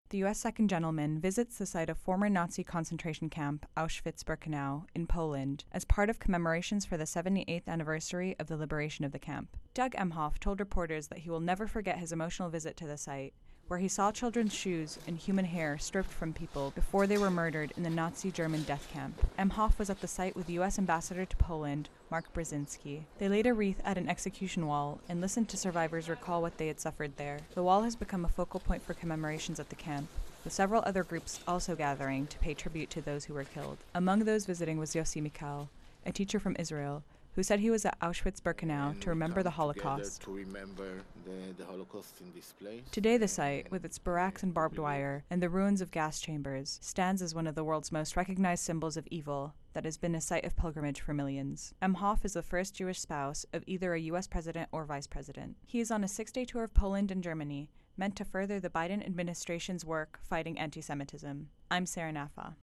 The U.S. Second Gentleman visits the site of former Nazi concentration camp Auschwitz-Birkenau in Poland as part of commemorations for the 78th anniversary of the liberation of the camp. Doug Emhoff told reporters that he will never forget his emotional visit to the site, where he saw children's shoes and human hair stripped from people before they were murdered in the Nazi German death camp. Emhoff was at the site with the U.S. Ambassador to Poland, Mark Brzezinski. They laid a wreath at an execution wall and listened to survivors recall what they had suffered there. The wall has become a focal point for commemorations at the camp, with several other groups also gathering to pay tribute to those who were killed. Among those visiting was Yossi Mikal, a teacher from Israel, who said he was at Auschwitz-Birkenau to remember the Holocaust. To remember the Holocaust in this place. Today the site, with its barracks and barbed wire and the ruins of gas chambers, stands as one of the world's most recognized symbols of evil that has been a site of pilgrimage for millions. Emhoff is the first Jewish spouse of either a U.S. president or vice president. He is on a 6-day tour of Poland and Germany, meant to further the Biden administration's work fighting anti-Semitism. I'm Sarah Nafa.